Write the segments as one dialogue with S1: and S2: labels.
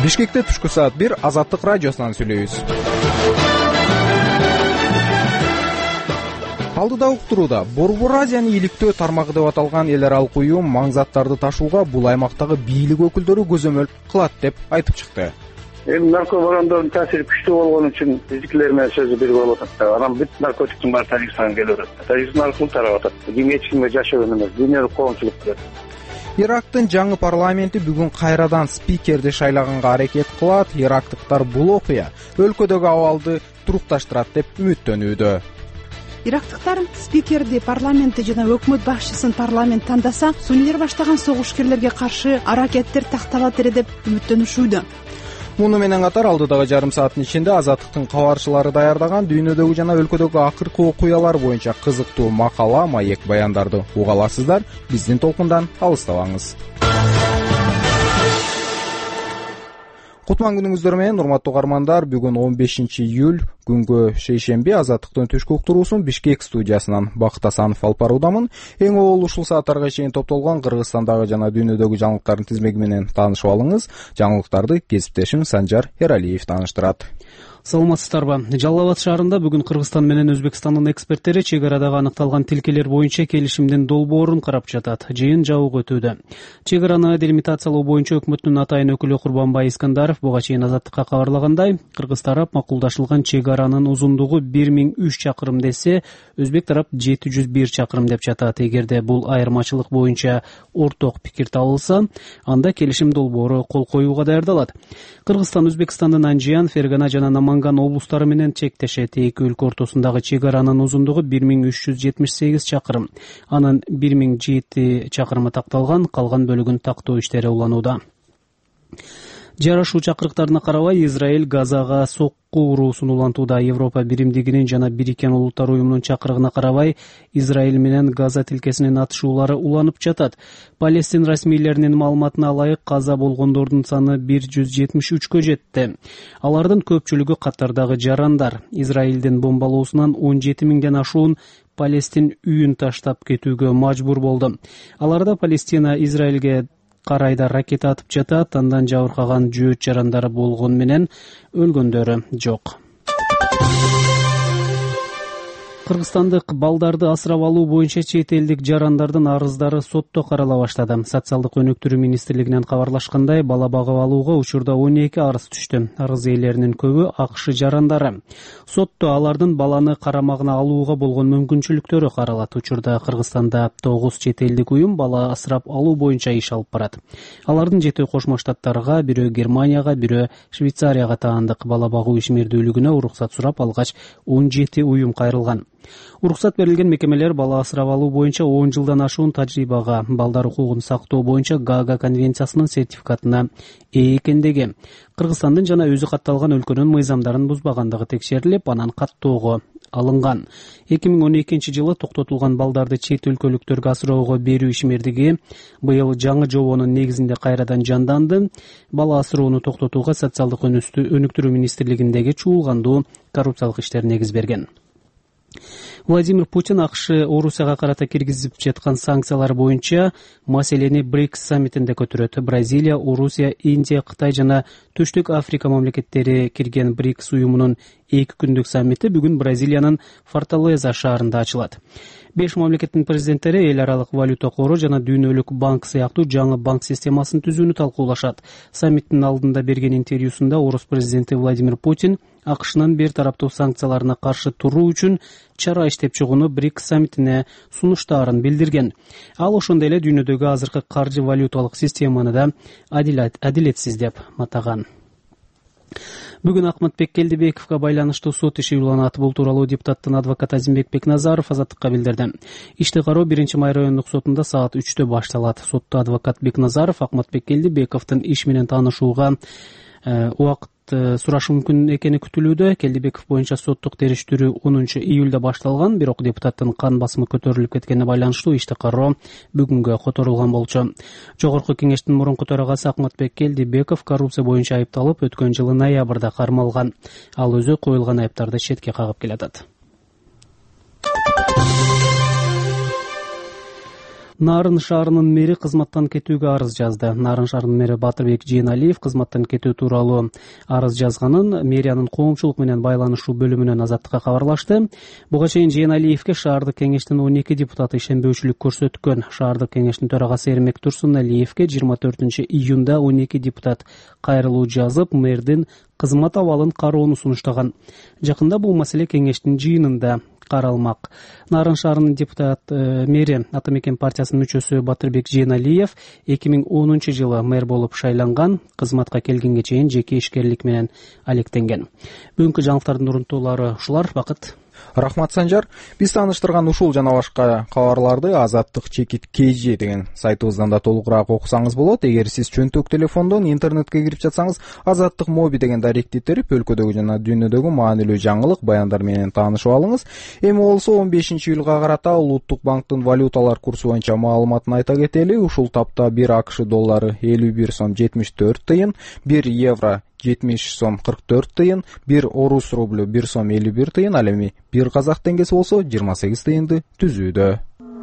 S1: Бишкекте түшкү саат 1 Азаттык радиосунан сүйлөйбүз. Алдыда уктурууда Борбор Азияны иликтөө тармагы деп аталган эл аралык уюм маңзаттарды ташууга бул аймактагы бийлик өкүлдөрү көзөмөл кылат деп айтып чыкты.
S2: Эми наркобарондордун таасири күчтүү болгон үчүн биздикилер менен сөзү бир болуп атат да. Анан бүт наркотиктин баары Тажикстанга келип атат. Тажикстан аркылуу тарап атат. Эч кимге жашыруун эмес, дүйнөлүк коомчулук берет.
S1: Ирактын жаңы парламенти бүгүн кайрадан спикерди шайлаганга аракет кылат. Ирактыктар бул окуя өлкөдөгү абалды турукташтырат деп үмүттөнүүдө.
S3: Ирактыктар спикерди, парламентти жана өкмөт башчысын парламент тандаса, суннийлер баштаган согушкерлерге каршы аракеттер такталат эле деп үмүттөнүшүүдө.
S1: Муну менен катар алдыдагы жарым сааттын ичинде Азаттыктын кабарчылары даярдаган дүйнөдөгү жана өлкөдөгү акыркы окуялар боюнча кызыктуу макала, маек баяндарды уга аласыздар. Биздин толкундан алыстабаңыз. Кутман күнүңүздөр менен, урматтуу угармандар. Бүгүн 15 июль күнгө шейшемби. Азаттыктын түшкү уктуруусун Бишкек студиясынан Бакыт Асанов алып баруудамын. Эң обол ушул сааттарга чейин топтолгон Кыргызстандагы жана дүйнөдөгү жаңылыктардын тизмеги менен таанышып алыңыз. Жаңылыктарды кесиптешим Санжар Эралиев тааныштырат.
S4: Саламатсыздарбы? Жалал Абад шаарында бүгүн Кыргызстан менен Өзбекстандын эксперттери чек арадагы аныкталган тилкелер боюнча келишимдин долбоорун карап жатат. Жыйын жабык өтүүдө. Чек араны делимитациялоо боюнча өкмөттүн атайын өкүлү Курбанбай Искандаров буга чейин Азаттыкка кабарлагандай, Кыргыз тарап макулдашылган чек аранын узундугу 1003 чакырым десе, Өзбек тарап 701 чакырым деп жатат. Эгерде бул айырмачылык боюнча орток пикир табылса, анда келишим долбоору кол коюуга даярдалат. Кыргызстан Өзбекстандын Анжиян, Фергана жана Наманган облустары менен чектешет. Эки өлкө ортосундагы чек аранын узундугу 1378 чакырым. Анын 1007 чакырымы такталган, калган бөлүгүн тактоо иштери уланууда. Жарашуу чакырыктарына карабай Израиль Газага сокку уруусун улантууда. Европа биримдигинин жана Бириккен Улуттар уюмунун чакырыгына карабай Израиль менен Газа тилкесинин атышуулары уланып жатат. Палестин расмийлеринин маалыматына ылайык, каза болгондордун саны 173кө жетти. Алардын көпчүлүгү катардагы жарандар. Израилдин бомбалоосунан 17 миңден ашуун Палестин үйүн таштап кетүүгө мажбур болду. Аларда Палестина Израилге карайда ракета атып жатат, андан жабыркаган жөөт жарандары болгон менен өлгөндөрү жок. Кыргызстандык балдарды асырап алуу боюнча чет элдик жарандардын арыздары сотто карала баштады. Социалдык өнүктүрүү министрлигинен кабарлашкандай, бала багып алууга учурда 12 арыз түштү. Арыз ээлеринин көбү АКШ жарандары. Сотто алардын баланы карамагына алууга болгон мүмкүнчүлүктөрү каралат. Учурда Кыргызстанда 9 чет элдик уюм бала асырап алуу боюнча иш алып барат. Алардын 7 Кошмо Штаттарга, бирөө Германияга, бирөө Швейцарияга таандык. Бала багуу ишмердүүлүгүнө уруксат сурап алгач 17 уюм кайрылган. Уруксат берилген мекемелер бала асырап алуу боюнча 10 жылдан ашуун тажрыйбага, балдар укугун сактоо боюнча Гаага конвенциясынын сертификатына ээ экендиги, Кыргызстандын жана өзү катталган өлкөнүн мыйзамдарын бузбагандыгы текшерилип, анан каттоого алынган. 2012 жылы токтотулган балдарды чет өлкөлүктөргө асыроого берүү ишмердиги быйыл жаңы жобонун негизинде кайрадан жанданды. Бала асыроону токтотууга социалдык өнүктүрүү министрлигиндеги чуулгандуу коррупциялык иштер негиз берген. Владимир Путин АКШ Орусияга карата киргизип жаткан санкциялар боюнча маселени БРИКС саммитинде көтөрөт. Бразилия, Орусия, Индия, Кытай жана Түштүк Африка мамлекеттери кирген БРИКС уюмунун 2 күндүк саммити бүгүн Бразилиянын Форталеза шаарында ачылат. 5 мамлекеттин президенттери эл аралык валюта кору жана дүйнөлүк банк сыяктуу жаңы банк системасын түзүүнү талкуулашат. Саммиттин алдында берген интервьюсунда Орус президенти Владимир Путин АКШнын бир тараптуу санкцияларына каршы туруу үчүн чара иштеп чыгууну БРИКС саммитине сунуштаарын билдирген. Ал ошондой эле дүйнөдөгү азыркы каржы валюталык системаны да адилетсиз деп матаган. Бүгүн Акматбек Келдибековго байланыштуу сот иши уланат. Бул тууралуу депутаттын адвокаты Азимбек Бекназаров Азаттыкка билдирди. Ишти кароо 1-май райондук сотунда саат 3-тө башталат. Сотто адвокат Бекназаров Акматбек Келдибековдун иш менен таанышууга убакыт сурашы мүмкүн экени күтүлүүдө. Келдибеков боюнча соттук териштирүү 10 июлда башталган, бирок депутаттын кан басымы көтөрүлүп кеткенине байланыштуу ишти кароо бүгүнгө которулган болчу. Жогорку кеңештин мурунку төрагасы Акматбек Келдибеков коррупция боюнча айыпталып, өткөн жылы ноябрда кармалган. Ал өзү коюлган айыптарды четке кагып келатат. Нарын шаарынын мэри кызматтан кетүүгө арыз жазды. Нарын шаарынын мэри Батырбек Жээналиев кызматтан кетүү тууралуу арыз жазганын мэриянын коомчулук менен байланышуу бөлүмүнөн Азаттыкка кабарлашты. Буга чейин Жээналиевке шаардык кеңештин 12 депутаты ишенбөөчүлүк көрсөткөн. Шаардык кеңештин төрагасы Эрмек Турсуналиевке 24 июнда 12 депутат кайрылуу жазып, мэрдин кызмат абалын кароону сунуштаган. Жакында бул маселе кеңештин жыйынында каралмак. Нарын шаарынын депутат мэри Ата Мекен партиясынын мүчөсү Батырбек Жээналиев 2010 жылы мэр болуп шайланган. Кызматка келгенге чейин жеке ишкерлик менен алектенген. Бүгүнкү жаңылыктардын урунтуулары ушулар. Бакыт.
S1: Рахмат, Санжар. Биз тааныштырган ушул жана башка кабарларды Азаттык чекит KG деген сайтыбыздан да толугураак окусаңыз болот. Эгер сиз чөнтөк телефондон интернетке кирип жатсаңыз, Азаттык моби деген даректи терип, өлкөдөгү жана дүйнөдөгү маанилүү жаңылык, баяндар менен таанышып алыңыз. Эми болсо 15 июлга карата Улуттук банктын валюталар курсу боюнча маалыматын айта кетели. Ушул тапта 1 АКШ доллары 51 сом 74 тыйын, 1 евро 70 сом 44 тыйын, 1 орус рублю 1 сом 51 тыйын, ал эми 1 казак теңгеси болсо 28 тыйынды түзүүдө.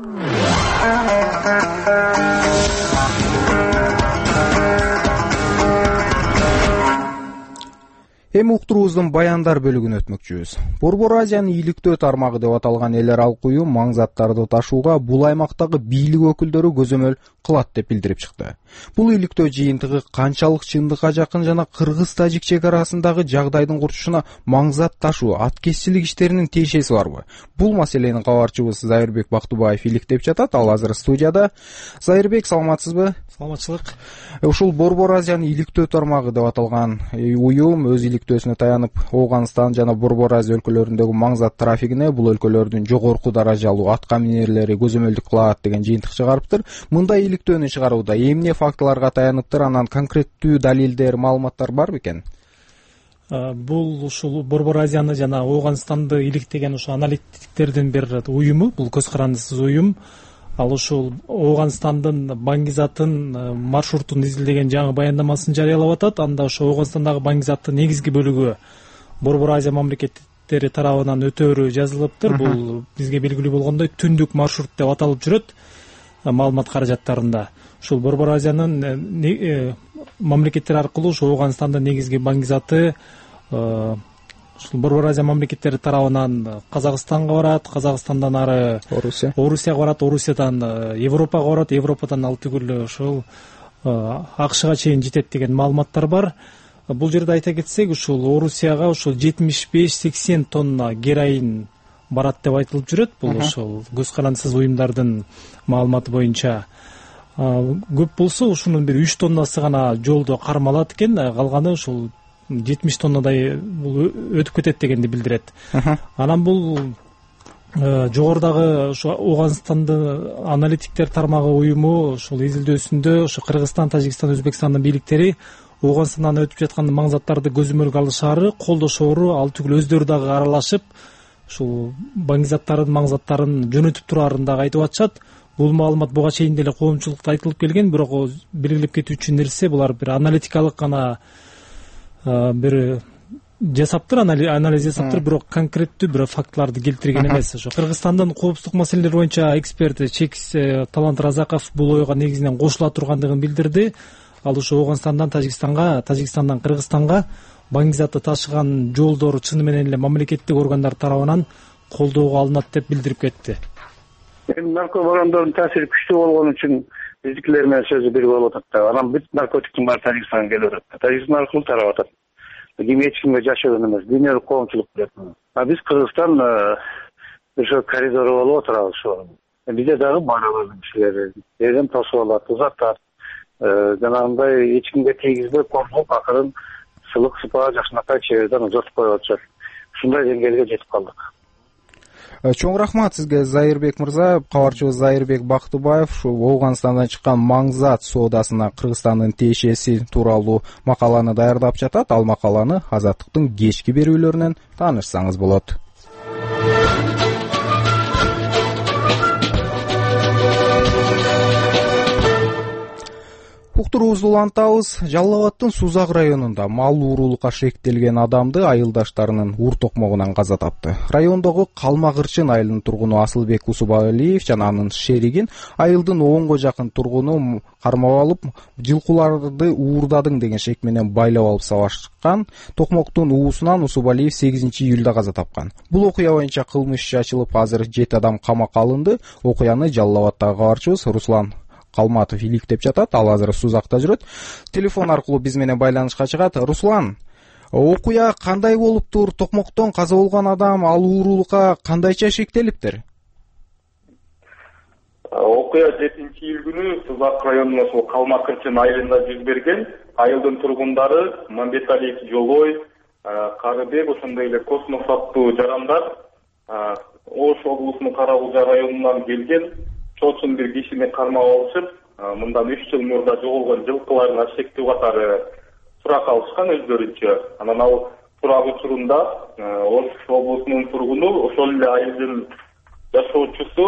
S1: Эми уктуруубуздун баяндар бөлүгүнө өтмөкчүбүз. Борбор Азиянын ийгиликтөө тармагы деп аталган эл аралык уюм маң заттарды ташууга бул аймактагы бийлик өкүлдөрү көзөмөл кылат деп билдирип чыкты. Бул ийгиликтөө жыйынтыгы канчалык чындыкка жакын жана кыргыз-тажик чек арасындагы жагдайдын курчушуна маң зат ташуу, аткезчилик иштеринин тиешеси барбы? Бул маселени кабарчыбыз Зайырбек Бактыбаев иликтеп жатат. Ал азыр студияда. Зайырбек, саламатсызбы?
S5: Саламатчылык.
S1: Ушул Борбор Азиянын ийгиликтөө тармагы деп аталган уюм өз ийгиликтөөсүнө таянып, Ооганстан жана Борбор Азия өлкөлөрүндөгү маң зат трафигине бул өлкөлөрдүн жогорку даражалуу атка минерлери көзөмөлдүк кылат деген жыйынтык чыгарыптыр. Мындай ийгиликтөөнү чыгарууда эмне фактыларга таяныптыр, анан конкреттүү далилдер, маалыматтар бар бекен?
S5: Бул ушул Борбор Азияны жана Ооганстанды иликтеген ушул аналитиктердин бир уюму, бул көз карандысыз уюм. Ал ушул Ооганстандын Баңгизаттын маршрутун изилдеген жаңы баяндамасын жарыялап атат. Анда ошо Ооганстандагы Баңгизаттын негизги бөлүгү Борбор Азия мамлекеттери тарабынан өтөөрү жазылыптыр. Бул бизге белгилүү болгондой түндүк маршрут деп аталып жүрөт маалымат каражаттарында. Ушул Борбор Азиянын мамлекеттери аркылуу ушул Ооганстандын негизги Баңгизаты ушул Борбор Азия мамлекеттери тарабынан Казакстанга барат, Казакстандан ары Орусияга барат, Орусиядан Европага барат, Европадан ал түгүл ушул АКШга чейин жетет деген маалыматтар бар. Бул жерде айта кетсек, ушул Орусияга ушул 75-80 тонна героин барат деп айтылып жүрөт. Бул ушул көз карандысыз уюмдардын маалыматы боюнча. Көп болсо ушунун бир 3 тоннасы гана жолдо кармалат экен, калганы ушул 70 тоннадай бул өтүп кетет дегенди билдирет. Анан бул жогорудагы ушу Ооганстанды аналитиктер тармагы уюму ушул изилдөөсүндө ушу Кыргызстан, Тажикстан, Өзбекстандын бийликтери Ооганстандан өтүп жаткан маң заттарды көзөмөлгө алышаары, колдошоору, ал түгүл өздөрү дагы аралашып ушул Баңгизаттардын маң заттарын жөнөтүп тураарын дагы айтып атышат. Бул маалымат буга чейин деле коомчулукта айтылып келген, бирок белгилеп кетүүчү нерсе булар бир аналитикалык гана бир жасаптыр, анализ жасаптыр, бирок конкреттүү бир фактыларды келтирген эмес. Ошо Кыргызстандын коопсуздук маселелери боюнча эксперти Чекис Талант Разаков бул ойго негизинен кошула тургандыгын билдирди. Ал ошо Ооганстандан Тажикстанга, Тажикстандан Кыргызстанга Баңгизатты ташыган жолдор чыны менен эле мамлекеттик органдар тарабынан колдоого алынат деп билдирип кетти.
S2: Наркобарондордун таасири күчтүү болгон үчүн биздикилер менен сөзү бир болуп атат. Анан бүт наркотиктин баары Тажикстанга келип атат. Тажикстан аркылуу тарап атат. Ким эч кимге жашыруун эмес, дүйнөлүк коомчулук билет. Биз Кыргызстан ошо коридору болуп отурабыз ошо. Бизде дагы барабыздын кишилери жерден тосуп алат, узатат. Жанагындай эч кимге тийгизбей коомчулук акырын сылык сыпаа жакшынакай чеберден узатып коюп атышат. Ушундай деңгээлге жетип калдык.
S1: Чоң рахмат сизге, Зайырбек мырза. Кабарчыбыз Зайырбек Бактыбаев ушул Ооганстандан чыккан маң зат соодасына Кыргызстандын тиешеси тууралуу макаланы даярдап жатат. Ал макаланы Азаттыктын кечки берүүлөрүнөн таанышсаңыз болот. уктуруубузду улантабыз. Жалал Абадтын Сузак районунда мал уурулукка шектелген адамды айылдаштарынын ур токмогунан каза тапты. Райондогу Калма Кырчын айылынын тургуну Асылбек Усубалиев жана анын шеригин айылдын 10го жакын тургуну кармап алып, жылкууларды уурдадың деген шек менен байлап алып сабашкан. Токмоктун уусунан Усубалиев 8-июлда каза тапкан. Бул окуя боюнча кылмыш иши ачылып, азыр 7 адам камакка алынды. Окуяны Жалал Абадтагы кабарчыбыз Руслан Калматов иликтеп жатат. Ал азыр Сузакта жүрөт. Телефон аркылуу биз менен байланышка чыгат. Руслан, окуя кандай болуптур? Токмоктон каза болгон адам ал уурулукка кандайча шектелиптир?
S6: Окуя 7-июль күнү Сузак районунун ошол Калма Кырчын айылында жүз берген. Айылдын тургундары Мамбеталиев Жолой, Карыбек, ошондой эле Космос аттуу жарандар Ош облусунун Кара-Кулжа районунан келген. Чоочун бир кишини кармап алышып, мындан 3 жыл мурда жоголгон жылкыларына шектүү катары сурак алышкан өздөрүнчө. Анан ал сурак учурунда Ош облусунун тургуну, ошол эле айылдын жашоочусу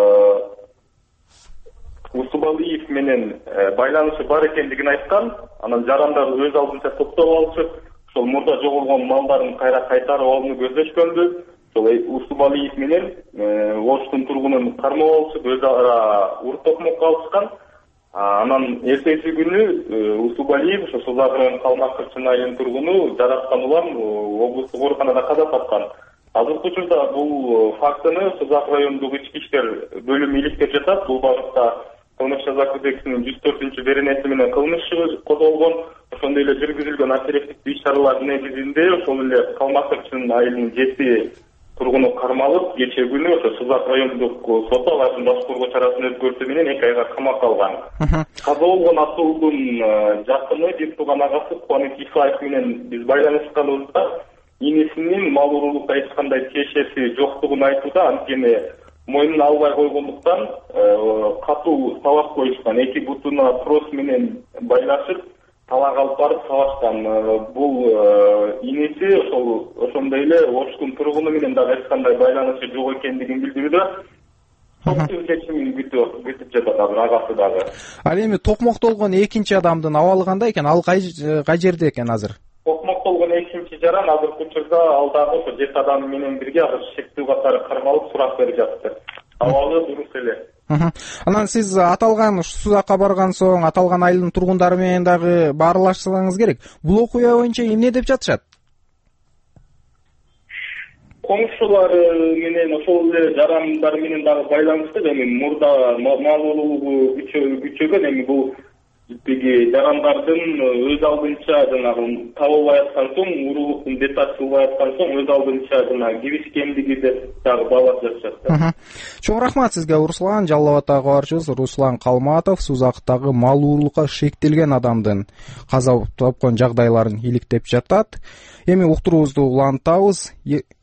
S6: Усубалиев менен байланышы бар экендигин айткан. Анан жарандар өз алдынча топтоп алышып, ошол мурда жоголгон малдарын кайра кайтарып алууну көздөшкөндү. Ошол Усубалиев менен Оштун тургунун кармап алышып, өз ара ур токмокко алышкан. Анан эртеси күнү Усубалиев ошо Сузак районунун Калма Кырчын айылынын тургуну жараткан улам облустук ооруканада каза тапкан. Азыркы учурда бул фактыны Сузак районундагы ички иштер бөлүмү иликтеп жатат. Бул багытта Кылмыш жаза кодексинин 104-беренеси менен кылмыш иши козголгон. Ошондой эле жүргүзүлгөн оперативдик иш-чаралар негизинде ошол эле Калма Кырчын айылынын 7 тургуну кармалып, кечээ күнү ошо Сузак райондук сот алардын башкаруу чарасын өткөртүү менен 2 айга камакка алган. Каза болгон атуулдун жакыны бир тууган агасы Кубанык Исаев менен биз байланышканыбызда инесинин мал уурулукка эч кандай тиешеси жоктугун айтууда, анткени мойнуна албай койгондуктан катуу сабак коюшкан. 2 бутуна трос менен байлашып, талак алып барып сабашкан. Бул инеси ошондой эле Оштун тургуну менен дагы эч кандай байланышы жок экендигин билдирүүдө. Соттун чечимин күтүп жатат азыр агасы дагы.
S1: Ал эми токмоктолгон экинчи адамдын абалы кандай экен? Ал кай жерде экен азыр?
S6: Токмоктолгон экинчи жаран азыркы учурда ал дагы ошо 7 адам менен бирге азыр шектүү катары кармалып сурак берип жатты. Абалы дурус эле.
S1: Анан сиз аталган Сузакка барган соң аталган айылдын тургундары менен дагы баарлашсаңыз керек. Бул окуя боюнча эмне деп жатышат?
S6: Комшулар менен ошол эле жарандар менен дагы байланышты. Эми мурда мал уурулугу күчөгөн. Эми бул биги жарандардын өз алдынча жанагы табылбай аткан соң, уурулуктун бети ачылбай аткан соң өз алдынча жанагы кибишкендиги деп дагы баалап жатышат.
S1: Чоң рахмат сизге, Руслан. Жалал Абадтагы кабарчыбыз Руслан Калматов Сузактагы мал уурулукка шектелген адамдын каза тапкан жагдайларын иликтеп жатат. Эми уктуруубузду улантабыз.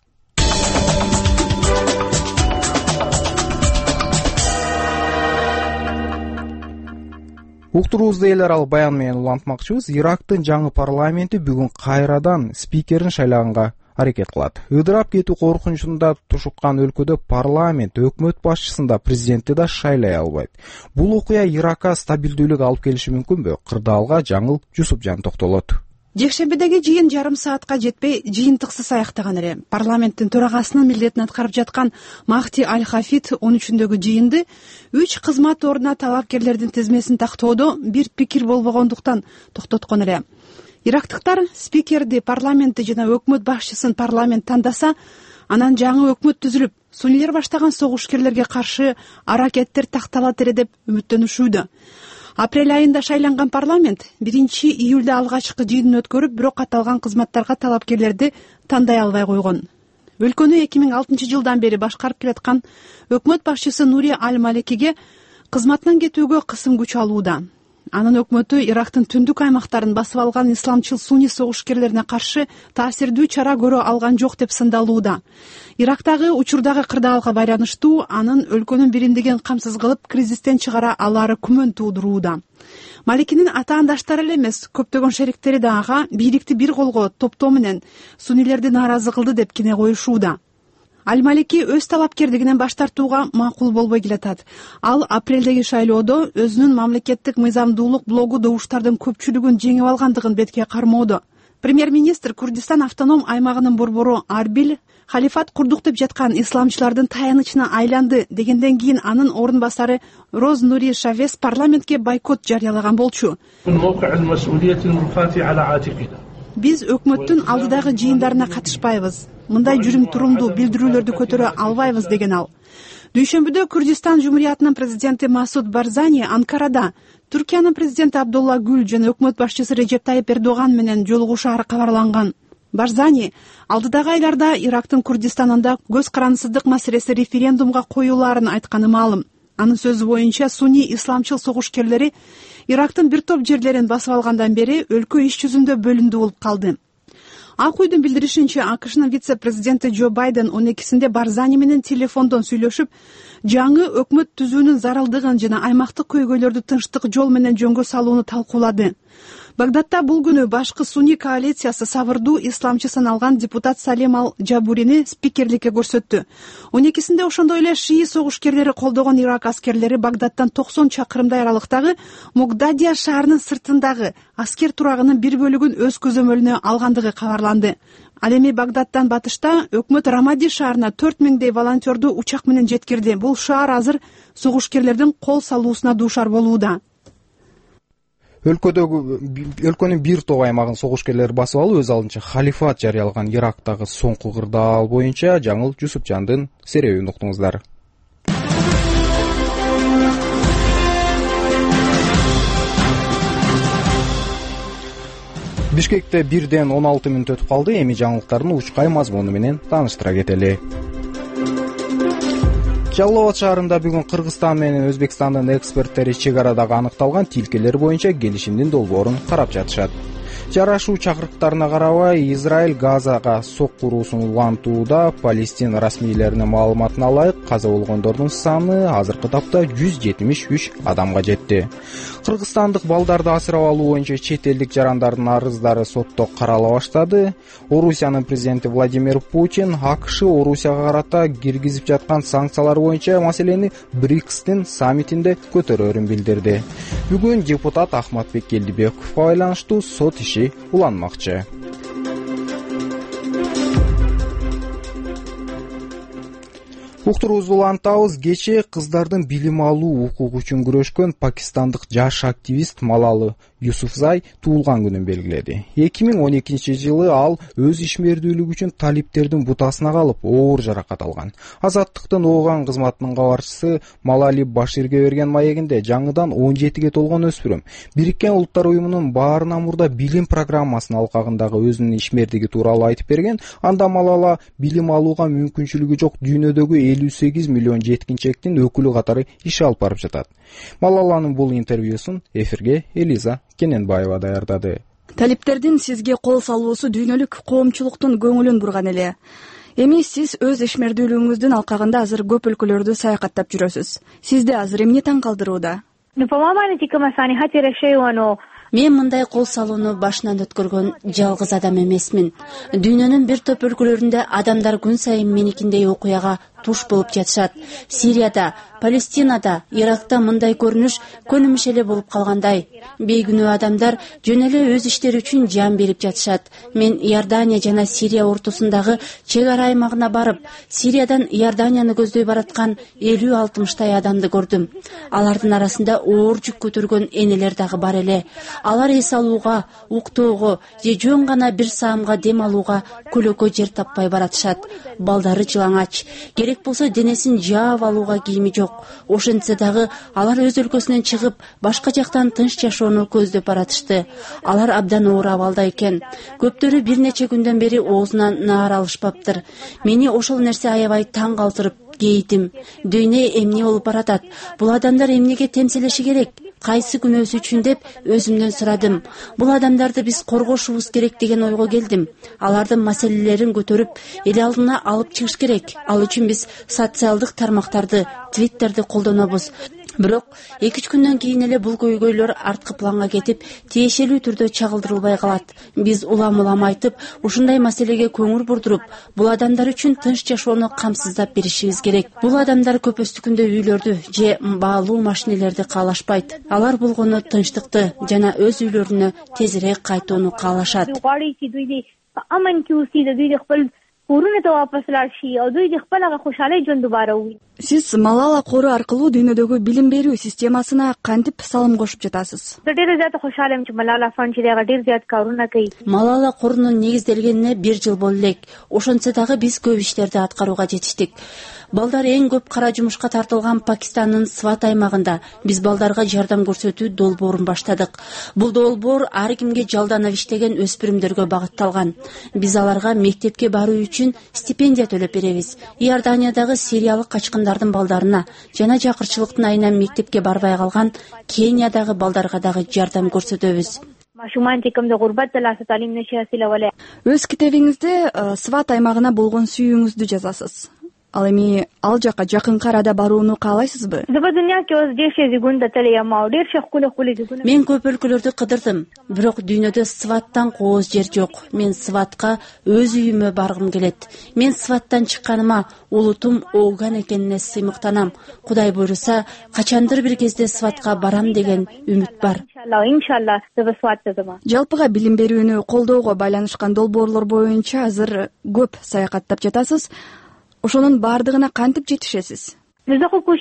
S1: Уктуруубузду элер ал баян менен улантмакчыбыз. Ирактын жаңы парламенти бүгүн кайрадан спикерин шайлаганга аракет кылат. Ыдырап кетүү коркунучунда тушуккан өлкөдө парламент өкмөт башчысын да президентти да шайлай албайт. Бул окуя Иракка стабилдүүлүк алып келиши мүмкүнбү? Кырдаалга Жаңыл Жусупжан токтолот.
S3: Жекшембидеги жыйын жарым саатка жетпей жыйынтыксыз аяктаган эле. Парламенттин төрагасынын милдетин аткарып жаткан Махти Аль-Хафид 13-ндөгү жыйынды 3 кызмат ордуна талапкерлердин тизмесин тактоодо бир пикир болбогондуктан токтоткон эле. Ирактыктар спикерди, парламентти жана өкмөт башчысын парламент тандаса, анан жаңы өкмөт түзүлүп, сунилер баштаган согушкерлерге каршы аракеттер такталат эле деп үмүттөнүшүүдө. Апрель айында шайланган парламент 1-июлда алгачкы жыйынын өткөрүп, бирок аталган кызматтарга талапкерлерди тандай албай койгон. Өлкөнү 2006 жылдан бери башкарып келаткан өкмөт башчысы Нури Аль-Маликиге кызматтан кетүүгө кысым күч алууда. Анын өкмөтү Ирактын түндүк аймактарын басып алган исламчыл суни согушкерлерине каршы таасирдүү чара көрө алган жок деп сындалууда. Ирактагы учурдагы кырдаалга байланыштуу анын өлкөнүн биримдигин камсыз кылып, кризистен чыгара алары күмөн туудурууда. Маликинин атаандаштары эле эмес, көптөгөн шериктери да ага бийликти бир колго топтоо менен сунилерди нааразы кылды деп кине коюшууда. Аль Малики өз талапкерлигинен баш тартууга макул болбой келатат. Ал апрелдеги шайлоодо өзүнүн мамлекеттик мыйзамдуулук блогу добуштардын көпчүлүгүн жеңип алгандыгын бетке кармоодо. Премьер-министр Курдистан автоном аймагынын борбору Арбил халифат курдук деп жаткан исламчылардын таянычына айланды дегенден кийин анын орун басары Роз Нури Шавес парламентке бойкот жарыялаган болчу. Биз өкмөттүн алдыдагы жыйындарына катышпайбыз. Мындай жүрүм турумдуу билдирүүлөрдү көтөрө албайбыз деген ал. Дүйшөмбүдө Курдистан Жумуриятынын президенти Масуд Барзани Анкарада Түркиянын президенти Абдулла Гүл жана өкмөт башчысы Режеп Тайип Эрдоган менен жолугушаары кабарланган. Барзани алдыдагы айларда Ирактын Курдистанында көз карандысыздык маселеси референдумга коюлаарын айтканы маалым. Анын сөзү боюнча сунний исламчыл согушкерлери Ирактын бир топ жерлерин басып алгандан бери өлкө иш жүзүндө бөлүндүү болуп калды. Ак үйдүн билдиришинче, АКШнын вице-президенти Джо Байден 12-синде Барзани менен телефондон сүйлөшүп, жаңы өкмөт түзүүнүн зарылдыгын жана аймактык көйгөйлөрдү тынчтык жол менен жөнгө салууну талкуулады. Багдадта бул күнү башкы сунний коалициясы сабырдуу исламчы саналган депутат Салим Ал Жабурини спикерликке көрсөттү. 12-синде ошондой эле шии согушкерлери колдогон Ирак аскерлери Багдадтан 90 чакырымдай аралыктагы Мугдадия шаарынын сыртындагы аскер турагынын бир бөлүгүн өз көзөмөлүнө алгандыгы кабарланды. Ал эми Багдадтан батышта өкмөт Рамади шаарына 4000дей волонтерду учак менен жеткирди. Бул шаар азыр согушкерлердин кол салуусуна дуушар болууда.
S1: Өлкөнүн бир топ аймагын согушкерлер басып алып, өз алдынча халифат жарыялаган Ирактагы соңку кырдаал боюнча Жаңыл Жусупжандын серебин уктуңуздар. Бишкекте 1-ден 16 мүнөт өтүп калды. Эми жаңылыктардын учкай мазмуну менен тааныштыра кетели. Жалал Абад шаарында бүгүн Кыргызстан менен Өзбекстандын эксперттери чек арадагы аныкталган тилкелер боюнча келишимдин долбоорун карап жатышат. Жарашуу чакырыктарына карабай, Израиль Газага сок куруусун улантууда. Палестин расмийлеринин маалыматына ылайык, каза болгондордун саны азыркы тапта 173 адамга жетти. Кыргызстандык балдарды асырап алуу боюнча чет элдик жарандардын арыздары сотто карала баштады. Орусиянын президенти Владимир Путин АКШ Орусияга карата киргизип жаткан санкциялар боюнча маселени БРИКСтин саммитинде көтөрөөрүн билдирди. Бүгүн депутат Ахматбек Келдибековго байланыштуу сот иши уланмакчы. Уктуруубузду улантабыз. Кечээ кыздардын билим алуу укугу үчүн күрөшкөн пакистандык жаш активист Малалы Юсуфзай туулган күнүн белгиледи. 2012 жылы ал өз ишмердүүлүгү үчүн талиптердин бутасына калып, оор жаракат алган. Азаттыктын ооған кызматынын кабарчысы Малали Баширге берген маегинде жаңыдан 17-ге толгон өспүрүм Бириккен Улуттар уюмунун баарынан мурда билим программасынын алкагындагы өзүнүн ишмердиги тууралуу айтып берген. Анда Малала билим алууга мүмкүнчүлүгү жок дүйнөдөгү 58 миллион жеткинчектин өкүлү катары иш алып барып жатат. Малаланын бул интервьюсун эфирге Элиза Кененбаева даярдады.
S7: Талиптердин сизге кол салуусу дүйнөлүк коомчулуктун көңүлүн бурган эле. Эми сиз өз ишмердүүлүгүңүздүн алкагында азыр көп өлкөлөрдү саякаттап жүрөсүз. Сизди азыр эмне таң калтырууда?
S8: Мен мындай кол салууну башынан өткөргөн жалгыз адам эмесмин. Дүйнөнүн бир топ өлкөлөрүндө адамдар күн сайын меникиндей окуяга туш болуп жатышат. Сирияда, Палестинада, Иракта мындай көрүнүш көнүмүш эле болуп калгандай. Бейгүнөө адамдар жөн эле өз иштери үчүн жан берип жатышат. Мен Иордания жана Сирия ортосундагы чек ара аймагына барып, Сириядан Иорданияны көздөй бараткан 50-60 адамды көрдүм. Алардын арасында оор жүк көтөргөн энелер дагы бар эле. Алар эс алууга, уктоого же жөн гана бир саамга дем алууга көлөкө жер таппай баратышат. Балдары жылаңач, керек болсо денесин жаап алууга кийими жок. Ошентсе дагы алар өз өлкөсүнөн чыгып, башка жактан тынч жашоону көздөп баратышты. Алар абдан оор абалда экен. Көптөрү бир нече күндөн бери оозунан наар алышпаптыр. Мени ошол нерсе аябай таң калтырып кейдим. Дүйнө эмне болуп баратат? Бул адамдар эмнеге темселеши керек? Кайсы күнөөсү үчүн деп өзүмдөн сурадым. Бул адамдарды биз коргошубуз керек деген ойго келдим. Алардын маселелерин көтөрүп, эл алдына алып чыгыш керек. Ал үчүн биз социалдык тармактарды, Твиттерди колдонобуз. Бирок 2-3 күндөн кийин эле бул көйгөйлөр арткы планга кетип, тиешелүү түрдө чагылдырылбай калат. Биз улам айтып, ушундай маселеге көңүл бурдуруп, бул адамдар үчүн тынч жашоону камсыздап беришибиз керек. Бул адамдар көпөстүкүндө үйлөрдү же баалуу машинелерди каалашпайт. Алар болгону тынчтыкты жана өз үйлөрүнө тезирээк кайтууну каалашат.
S7: Сиз Малала кору аркылуу дүйнөдөгү билим берүү системасына кантип салым кошуп жатасыз?
S8: Малала корунун негизделгенине 1 жыл болду элек. Ошентсе дагы биз көп иштерди аткарууга жетиштик. Балдар эң көп кара жумушка тартылган Пакистандын Сват аймагында биз балдарга жардам көрсөтүү долбоорун баштадык. Бул долбоор ар кимге жалданып иштеген өспүрүмдөргө багытталган. Биз аларга мектепке баруу үчүн стипендия төлөп беребиз. Иорданиядагы сириялык качкындардын балдарына жана жакырчылыктын айынан мектепке барбай калган Кениядагы балдарга дагы жардам көрсөтөбүз.
S7: Өз китебиңизде Сват аймагына болгон сүйүүңүздү жазасыз. Ал эми ал жака жакынкы арада барууну каалайсызбы?
S8: Мен көп өлкөлөрдү кыдырдым, бирок дүйнөдө Сваттан кооз жер жок. Мен Сватка өз үйүмө баргым келет. Мен Сваттан чыкканыма улутум Оган экенине сыймыктанам. Кудай буйруса, качандыр бир кезде Сватка барам деген үмүт бар.
S7: Жалпыга билим берүүнү колдоого байланышкан долбоорлор боюнча азыр көп саякаттап жатасыз. Ошонун бардыгына кантип жетишесиз?
S8: Мен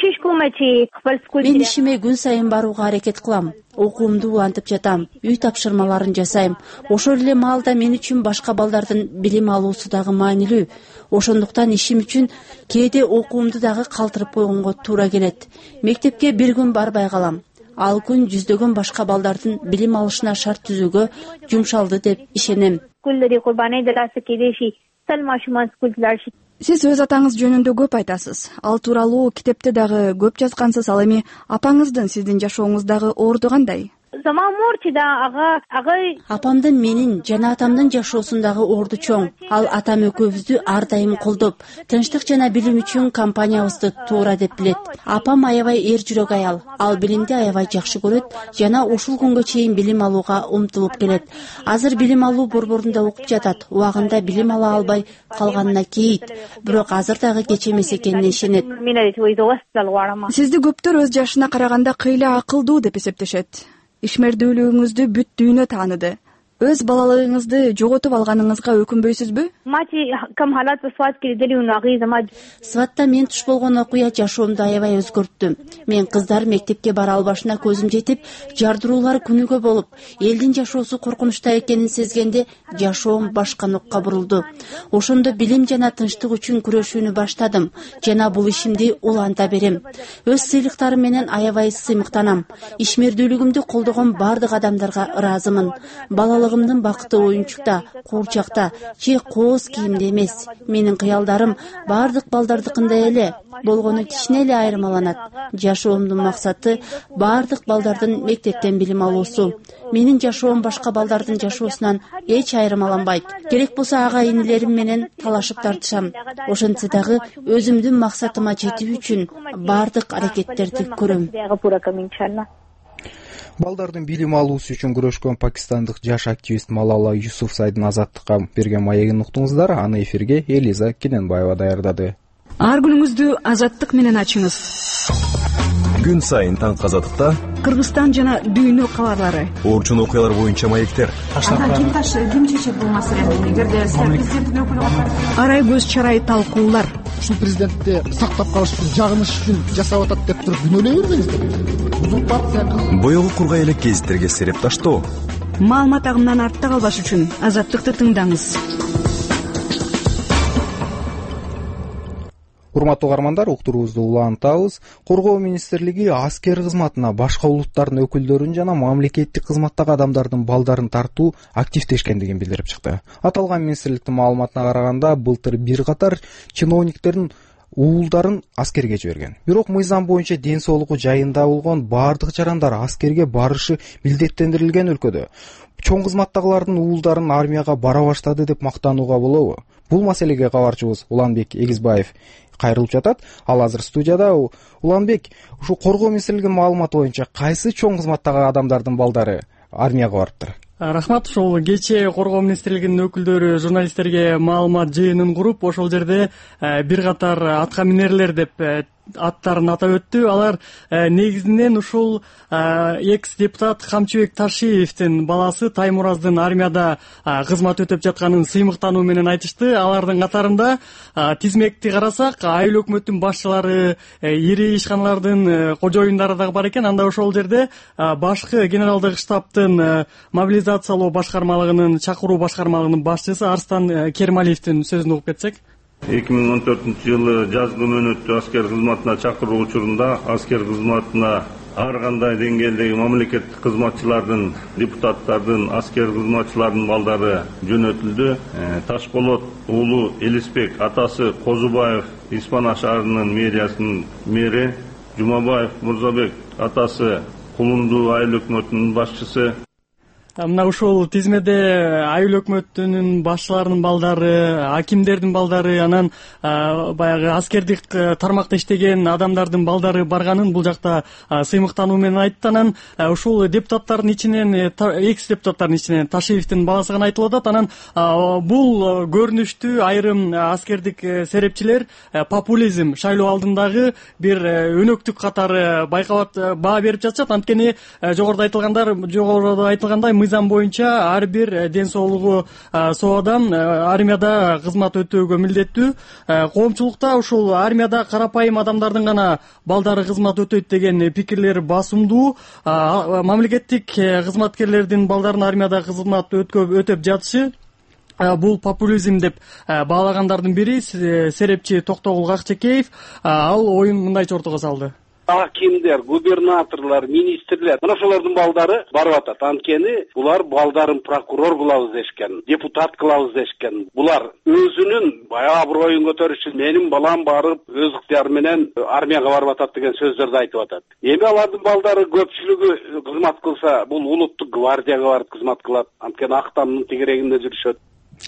S8: ишиме күн сайын барууга аракет кылам. Окуумду улантып жатам, үй тапшырмаларын жасайм. Ошол эле маалда мен үчүн башка балдардын билим алуусу дагы маанилүү. Ошондуктан ишим үчүн кээде окуумду дагы калтырып койгонго туура келет. Мектепке бир күн барбай калам. Ал күн жүздөгөн башка балдардын билим алышына шарт түзүүгө жумшалды деп ишенем.
S7: Сиз өз атаңыз жөнүндө көп айтасыз. Ал тууралуу китепте дагы көп жазгансыз. Ал эми апаңыздын сиздин жашооңуздагы орду кандай?
S8: Апамдын менин жана атамдын жашоосундагы орду чоң. Ал атам экөөбүздү ар дайым колдоп, тынчтык жана билим үчүн компаниябызды туура деп билет. Апам аябай эр жүрөк аял. Ал билимди аябай жакшы көрөт жана ушул күнгө чейин билим алууга умтулуп келет. Азыр билим алуу борборунда окуп жатат. Убагында билим ала албай калганына кейит. Бирок азыр дагы кеч эмес экенине ишенет.
S7: Сизди көптөр өз жашына караганда кыйла акылдуу деп эсептешет. Ишмердүүлүгүңүздү бүт дүйнө тааныды. Өз балалыгыңызды жоготуп алганыңызга өкүнбөйсүзбү?
S8: Сватта мен туш болгон окуя жашоомду аябай өзгөрттү. Мен кыздар мектепке бара албашына көзүм жетип, жардыруулар күнүгө болуп, элдин жашоосу коркунучта экенин сезгенде жашоом башка нукка бурулду. Ошондо билим жана тынчтык үчүн күрөшүүнү баштадым жана бул ишимди уланта берем. Өз сыйлыктарым менен аябай сыймыктанам. Ишмердүүлүгүмдү колдогон бардык адамдарга ыраазымын. Балалыгымдын бакыты оюнчукта, куурчакта же кооз кийимде эмес. Менин кыялдарым бардык балдардыкындай эле, болгону кичине эле айырмаланат. Жашоомдун максаты бардык балдардын мектептен билим алуусу. Менин жашоом башка балдардын жашоосунан эч айырмаланбайт. Керек болсо ага инилерим менен талашып тартышам. Ошентсе дагы өзүмдүн максатыма жетүү үчүн бардык аракеттерди көрөм.
S1: Балдардын билим алуусу үчүн күрөшкөн пакистандык жаш активист Малала Юсуфзайдын Азаттыкка берген маегин уктуңуздар. Аны эфирге Элиза Кененбаева даярдады.
S3: Ар күнүңүздү Азаттык менен ачыңыз.
S9: Күн сайын таң Азаттыкта
S3: Кыргызстан жана дүйнө кабарлары.
S9: Орчун окуялар боюнча маектер.
S3: Ким чечет бул маселени? Эгерде президенттин өкүлү арай көз чарай талкуулар.
S10: Ушул президентти сактап калыш үчүн, жагыныш үчүн жасап атат деп туруп күнөөлөй бербеңиздер. Бузук партия
S9: боёгу кургай элек гезиттерге сереп таштоо.
S3: Маалымат агымынан артта калбаш үчүн Азаттыкты тыңдаңыз.
S1: Урматтуу угармандар, уктуруубузду улантабыз. Коргоо министрлиги аскер кызматына башка улуттардын өкүлдөрүн жана мамлекеттик кызматтагы адамдардын балдарын тартуу активдешкендигин билдирип чыкты. Аталган министрликтин маалыматына караганда, былтыр бир катар чиновниктердин уулдарын аскерге жиберген. Бирок мыйзам боюнча ден соолугу жайында болгон бардык жарандар аскерге барышы милдеттендирилген өлкөдө чоң кызматтагылардын уулдарын армияга бара баштады деп мактанууга болобу? Бул маселеге кабарчыбыз Уланбек Эгизбаев кайрылып жатат. Ал азыр студияда. Уланбек, ушу коргоо министрлигинин маалыматы боюнча кайсы чоң кызматтагы адамдардын балдары армияга барыптыр?
S11: Рахмат. Ошол кечээ коргоо министрлигинин өкүлдөрү журналисттерге маалымат жыйынын куруп, ошол жерде бир катар атка минерлер деп аттарын атап өттү. Алар негизинен ушул экс депутат Камчыбек Ташиевдин баласы Таймураздын армияда кызмат өтөп жатканын сыймыктануу менен айтышты. Алардын катарында тизмекти карасак, айыл өкмөттүн башчылары, ири ишканалардын кожоюндары дагы бар экен. Анда ошол жерде башкы генералдык штабтын мобилизациялоо башкармалыгынын чакыруу башкармалыгынын башчысы Арстан Кермалиевдин сөзүн угуп кетсек.
S12: 2014-жылы жазгы мөөнөттүү аскер кызматына чакыруу учурунда аскер кызматына ар кандай деңгээлдеги мамлекеттик кызматчылардын, депутаттардын, аскер кызматчылардын балдары жөнөтүлдү. Ташболот уулу Элисбек, атасы Козубаев Испана шаарынын мэриясынын мэри, Жумабаев Мурзабек, атасы Кулунду айыл өкмөтүнүн башчысы.
S11: Мына ушул тизмеде айыл өкмөтүнүн башчыларынын балдары, акимдердин балдары, анан баягы аскердик тармакта иштеген адамдардын балдары барганын бул жакта сыймыктануу менен айтты. Анан ушул депутаттардын ичинен, экс депутаттардын ичинен Ташиевдин баласы гана айтылып атат. Анан бул көрүнүштү айрым аскердик серепчилер популизм шайлоо алдындагы бир өнөктүк катары байкап баа берип жатышат. Анткени жогоруда айтылгандай мыйзам боюнча ар бир ден соолугу соо адам армияда кызмат өтөөгө милдеттүү. Коомчулукта ушул армияда карапайым адамдардын гана балдары кызмат өтөйт деген пикирлер басымдуу. Мамлекеттик кызматкерлердин балдарын армияда кызмат өтөп жатышы бул популизм деп баалагандардын бири серепчи Токтогул Акчекеев ал оюн мындайча ортого салды.
S13: Акимдер, губернаторлор, министрлер, мына ошолордун балдары барып атат. Анткени булар балдарын прокурор кылабыз дешкен, депутат кылабыз дешкен. Булар өзүнүн баягы аброюн көтөрүш үчүн менин балам барып өз ыктыяры менен армияга барып атат деген сөздөрдү айтып атат. Эми алардын балдары көпчүлүгү кызмат кылса, бул улуттук гвардияга барып кызмат кылат. Анткени актамдын тегерегинде жүрүшөт.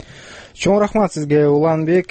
S1: Чоң рахмат сизге, Уланбек.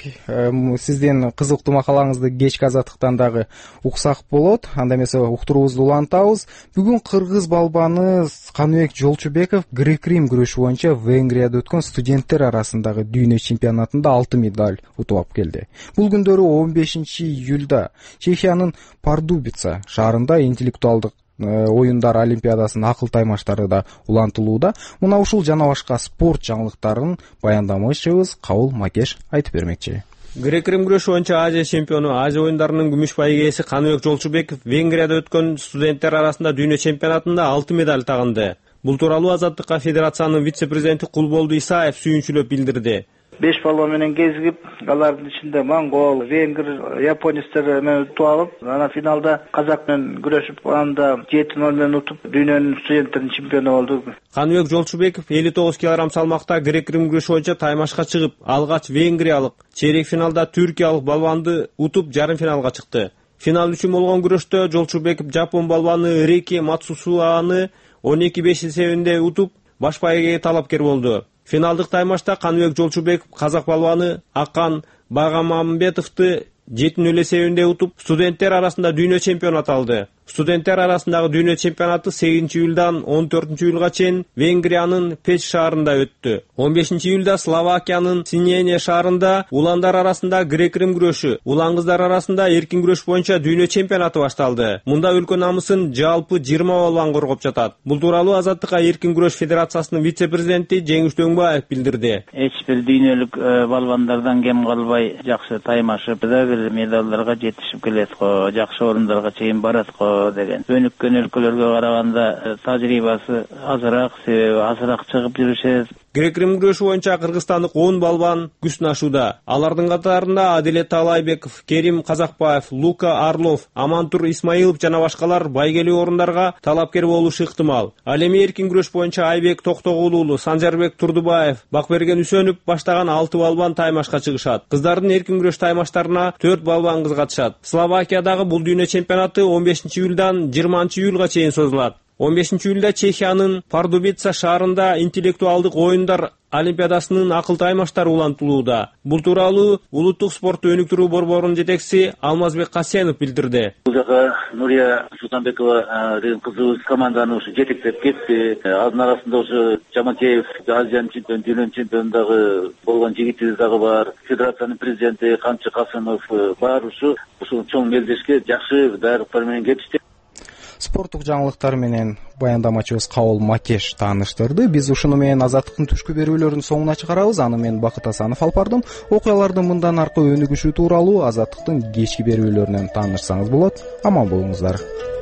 S1: Сиздин кызыктуу макалаңызды кечки азаттыктан дагы уксак болот. Анда эмесе уктуруубузду улантабыз. Бүгүн кыргыз балбаны Каныбек Жолчубеков грек-рим күрөшү боюнча Венгрияда өткөн студенттер арасындагы дүйнө чемпионатында алтын медаль утуп алып келди. Бул күндөрү 15-июлда Чехиянын Пардубица шаарында интеллектуалдык оюндар олимпиадасынын акыл таймаштары да улантылууда. Мына ушул жана башка спорт жаңылыктарын баяндамачыбыз Кабыл Макеш айтып бермекчи.
S14: Грек-рим күрөшү боюнча Азия чемпиону, Азия оюндарынын күмүш байгеси Каныбек Жолчубеков Венгрияда өткөн студенттер арасында дүйнө чемпионатында алтын медаль тагынды. Бул тууралуу Азаттыкка федерациянын вице-президенти Кулболду Исаев сүйүнчүлөп билдирди.
S15: 5 балбан менен кезигип, алардын ичинде монгол, венгр, японецтер менен утуп алып, анан финалда казак менен күрөшүп, анда 7-0 менен утуп, дүйнөнүн студенттеринин чемпиону болду.
S14: Каныбек Жолчубеков 59 кг салмакта грек-рим күрөшү боюнча таймашка чыгып, алгач венгриялык, чейрек финалда түркиялык балбанды утуп жарым финалга чыкты. Финал үчүн болгон күрөштө Жолчубеков жапон балбаны Рики Мацусуаны 12-5 эсебинде утуп, баш байгеге талапкер болду. Финалдык таймашта Каныбек Жолчубеков казак балбаны Акан Багамамбетовду 7-0 эсебинде утуп, студенттер арасында дүйнө чемпионат алды. Студенттер арасындагы дүйнө чемпионаты 8-июлдан 14-июлга чейин Венгриянын Печ шаарында өттү. 15-июлда Словакиянын Синене шаарында уландар арасында грек-рим күрөшү, улан кыздар арасында эркин күрөш боюнча дүйнө чемпионаты башталды. Мында өлкө намысын жалпы 20 балбан коргоп жатат. Бул тууралуу Азаттыкка эркин күрөш федерациясынын вице-президенти Жеңиш Дөңбаев билдирди.
S16: Эч бир дүйнөлүк балбандардан кем калбай жакшы таймашып, бир медалдарга жетишип келет го, жакшы орундарга чейин барат го деген. Өнүккөн өлкөлөргө караганда тажрыйбасы азыраак, себеби азыраак чыгып жүрүшөт.
S14: Грек-рим күрөшү боюнча кыргызстандык 10 балбан күчүнашууда. Алардын катарында Адилет Талайбеков, Керим Казакбаев, Лука Орлов, Амантур Исмаилов жана башкалар байгелүү орундарга талапкер болушу ыктымал. Ал эми эркин күрөш боюнча Айбек Токтогул уулу, Санжарбек Турдубаев, Бакберген Үсөнүп баштаган 6 балбан таймашка чыгышат. Кыздардын эркин күрөш таймаштарына 4 балбан кыз катышат. Словакиядагы бул дүйнө чемпионаты 15-июлдан 20-июлга чейин созулат. 15-июлда Чехиянын Пардубица шаарында интеллектуалдык оюндар Олимпиадасынын акыл таймаштары улантылууда. Бул тууралуу улуттук спортту өнүктүрүү борборунун жетекчиси Алмазбек Касенов билдирди.
S17: Бул жака Нурия Султанбекова деген кызыбыз команданы ушу жетектеп кетти. Анын арасында ушу Жаманкеев Азиянын чемпиону, дүйнөнүн чемпиону дагы болгон жигитибиз дагы бар. Федерациянын президенти Камчы Касымов бар. Ушул чоң мелдешке жакшы даярдыктар менен кетишти.
S1: Спорттук жаңылыктар менен баяндамачыбыз Кабыл Макеш тааныштырды. Биз ушуну менен Азаттыктын түшкү берүүлөрүнүн соңуна чыгарабыз. Аны мен Бакыт Асанов алып бардым. Окуялардын мындан аркы өнүгүшү тууралуу Азаттыктын кечки берүүлөрүнөн таанышсаңыз болот. Аман болуңуздар.